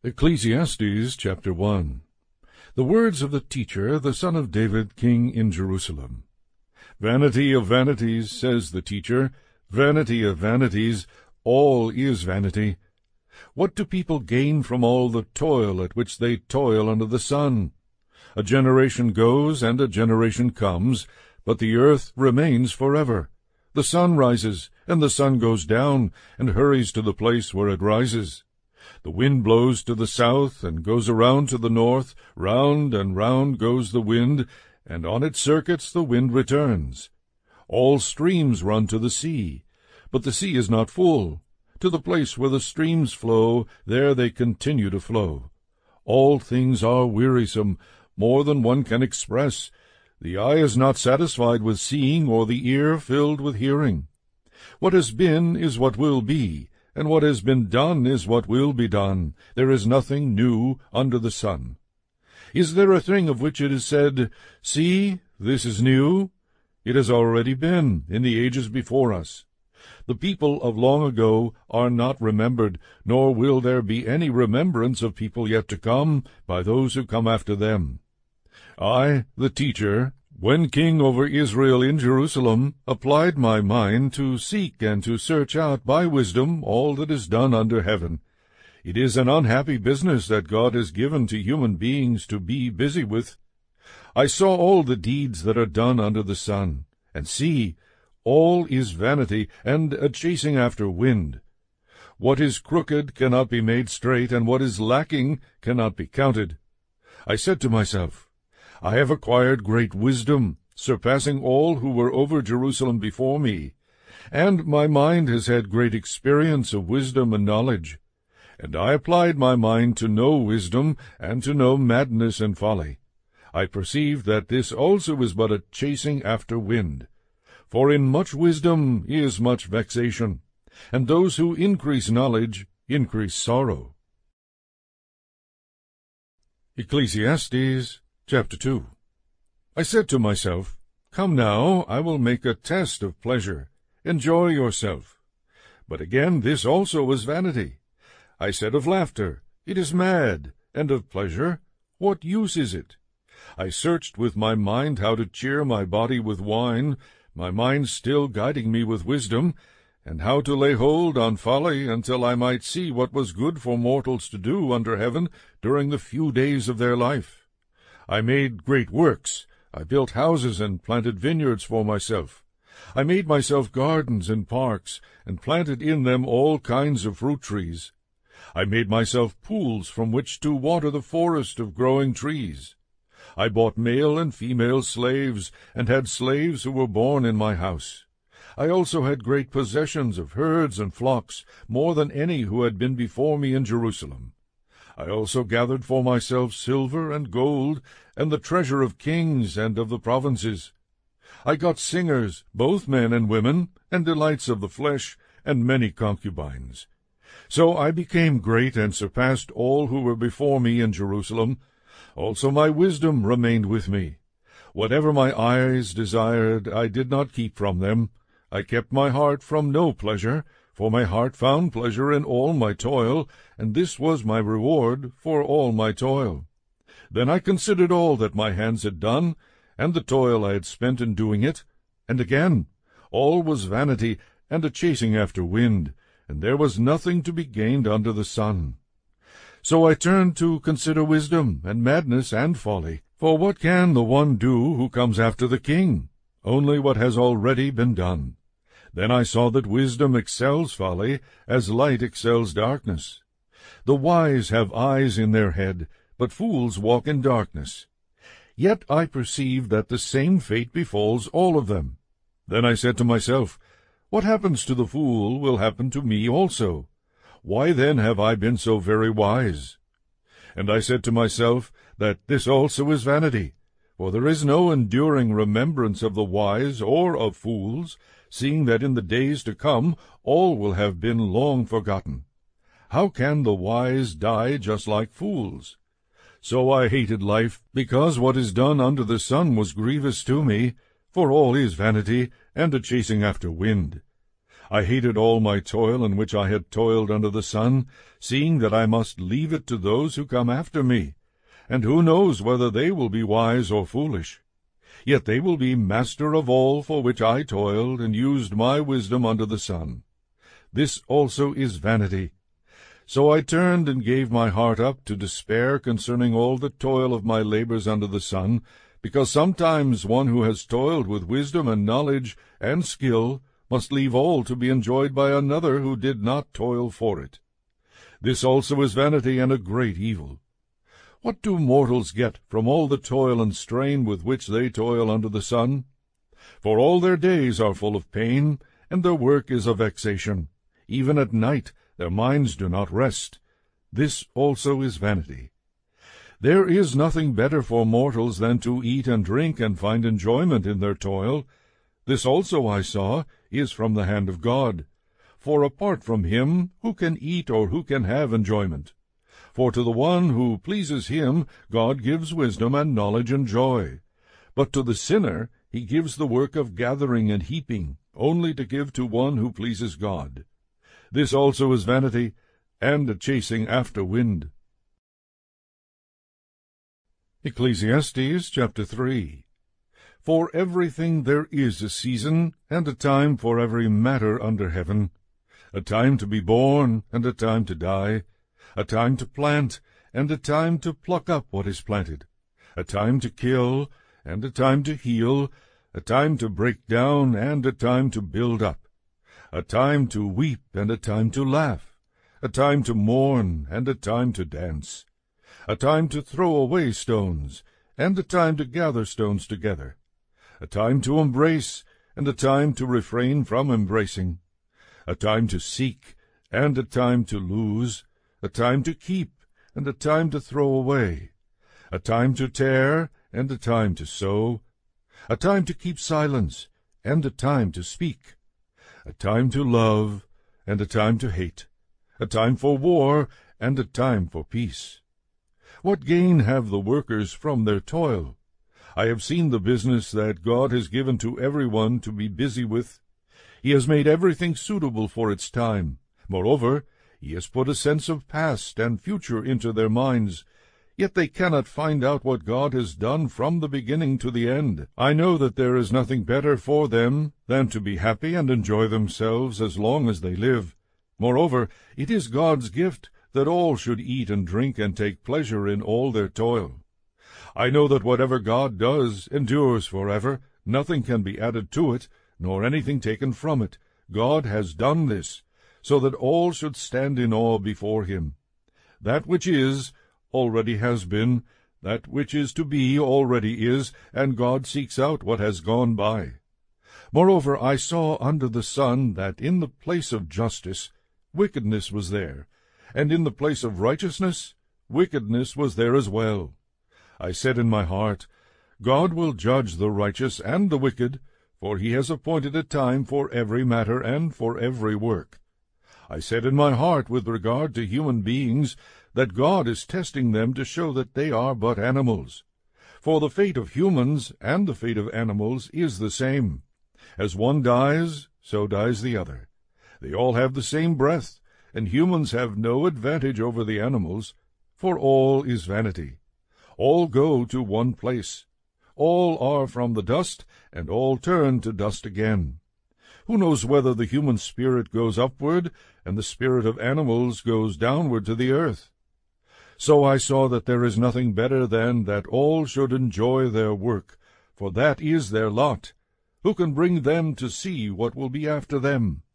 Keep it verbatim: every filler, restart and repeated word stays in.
Ecclesiastes chapter one. The words of the teacher, the son of David, king in Jerusalem. Vanity of vanities, says the teacher, vanity of vanities, all is vanity. What do people gain from all the toil at which they toil under the sun? A generation goes, and a generation comes, but the earth remains forever. The sun rises, and the sun goes down, and hurries to the place where it rises. The wind blows to the south, and goes around to the north. Round and round goes the wind, and on its circuits the wind returns. All streams run to the sea, but the sea is not full. To the place where the streams flow, there they continue to flow. All things are wearisome, more than one can express. The eye is not satisfied with seeing, or the ear filled with hearing. What has been is what will be, and what has been done is what will be done. There is nothing new under the sun. Is there a thing of which it is said, "See, this is new"? It has already been in the ages before us. The people of long ago are not remembered, nor will there be any remembrance of people yet to come by those who come after them. I, the teacher, when king over Israel in Jerusalem, applied my mind to seek and to search out by wisdom all that is done under heaven. It is an unhappy business that God has given to human beings to be busy with. I saw all the deeds that are done under the sun, and see, all is vanity and a chasing after wind. What is crooked cannot be made straight, and what is lacking cannot be counted. I said to myself, I have acquired great wisdom, surpassing all who were over Jerusalem before me, and my mind has had great experience of wisdom and knowledge. And I applied my mind to know wisdom, and to know madness and folly. I perceived that this also is but a chasing after wind. For in much wisdom is much vexation, and those who increase knowledge increase sorrow. Ecclesiastes Chapter two. I said to myself, Come now, I will make a test of pleasure. Enjoy yourself. But again this also was vanity. I said of laughter, It is mad, and of pleasure, what use is it? I searched with my mind how to cheer my body with wine, my mind still guiding me with wisdom, and how to lay hold on folly until I might see what was good for mortals to do under heaven during the few days of their life. I made great works. I built houses and planted vineyards for myself. I made myself gardens and parks, and planted in them all kinds of fruit trees. I made myself pools from which to water the forest of growing trees. I bought male and female slaves, and had slaves who were born in my house. I also had great possessions of herds and flocks, more than any who had been before me in Jerusalem. I also gathered for myself silver and gold, and the treasure of kings and of the provinces. I got singers, both men and women, and delights of the flesh, and many concubines. So I became great and surpassed all who were before me in Jerusalem. Also my wisdom remained with me. Whatever my eyes desired, I did not keep from them. I kept my heart from no pleasure, for my heart found pleasure in all my toil, and this was my reward for all my toil. Then I considered all that my hands had done, and the toil I had spent in doing it, and again, all was vanity and a chasing after wind, and there was nothing to be gained under the sun. So I turned to consider wisdom, and madness, and folly. For what can the one do who comes after the king? Only what has already been done. Then I saw that wisdom excels folly, as light excels darkness. The wise have eyes in their head, but fools walk in darkness. Yet I perceived that the same fate befalls all of them. Then I said to myself, What happens to the fool will happen to me also. Why then have I been so very wise? And I said to myself that this also is vanity, for there is no enduring remembrance of the wise or of fools, seeing that in the days to come all will have been long forgotten. How can the wise die just like fools? So I hated life, because what is done under the sun was grievous to me, for all is vanity, and a chasing after wind. I hated all my toil in which I had toiled under the sun, seeing that I must leave it to those who come after me. And who knows whether they will be wise or foolish? Yet they will be master of all for which I toiled, and used my wisdom under the sun. This also is vanity. So I turned and gave my heart up to despair concerning all the toil of my labors under the sun, because sometimes one who has toiled with wisdom and knowledge and skill must leave all to be enjoyed by another who did not toil for it. This also is vanity and a great evil. What do mortals get from all the toil and strain with which they toil under the sun? For all their days are full of pain, and their work is a vexation. Even at night their minds do not rest. This also is vanity. There is nothing better for mortals than to eat and drink and find enjoyment in their toil. This also I saw is from the hand of God. For apart from him, who can eat or who can have enjoyment? For to the one who pleases him, God gives wisdom and knowledge and joy. But to the sinner he gives the work of gathering and heaping, only to give to one who pleases God. This also is vanity, and a chasing after wind. Ecclesiastes chapter three. For everything there is a season, and a time for every matter under heaven, a time to be born, and a time to die, a time to plant, and a time to pluck up what is planted, a time to kill, and a time to heal, a time to break down, and a time to build up, a time to weep, and a time to laugh, a time to mourn, and a time to dance, a time to throw away stones, and a time to gather stones together, a time to embrace, and a time to refrain from embracing, a time to seek, and a time to lose, a time to keep, and a time to throw away, a time to tear, and a time to sow, a time to keep silence, and a time to speak, a time to love, and a time to hate, a time for war, and a time for peace. What gain have the workers from their toil? I have seen the business that God has given to every one to be busy with. He has made everything suitable for its time. Moreover, he has put a sense of past and future into their minds. Yet they cannot find out what God has done from the beginning to the end. I know that there is nothing better for them than to be happy and enjoy themselves as long as they live. Moreover, it is God's gift that all should eat and drink and take pleasure in all their toil. I know that whatever God does endures forever. Nothing can be added to it, nor anything taken from it. God has done this, so that all should stand in awe before him. That which is already has been, that which is to be already is, and God seeks out what has gone by. Moreover, I saw under the sun that in the place of justice wickedness was there, and in the place of righteousness wickedness was there as well. I said in my heart, God will judge the righteous and the wicked, for he has appointed a time for every matter and for every work. I said in my heart with regard to human beings, that God is testing them to show that they are but animals. For the fate of humans and the fate of animals is the same. As one dies, so dies the other. They all have the same breath, and humans have no advantage over the animals, for all is vanity. All go to one place. All are from the dust, and all turn to dust again. Who knows whether the human spirit goes upward, and the spirit of animals goes downward to the earth? So I saw that there is nothing better than that all should enjoy their work, for that is their lot. Who can bring them to see what will be after them?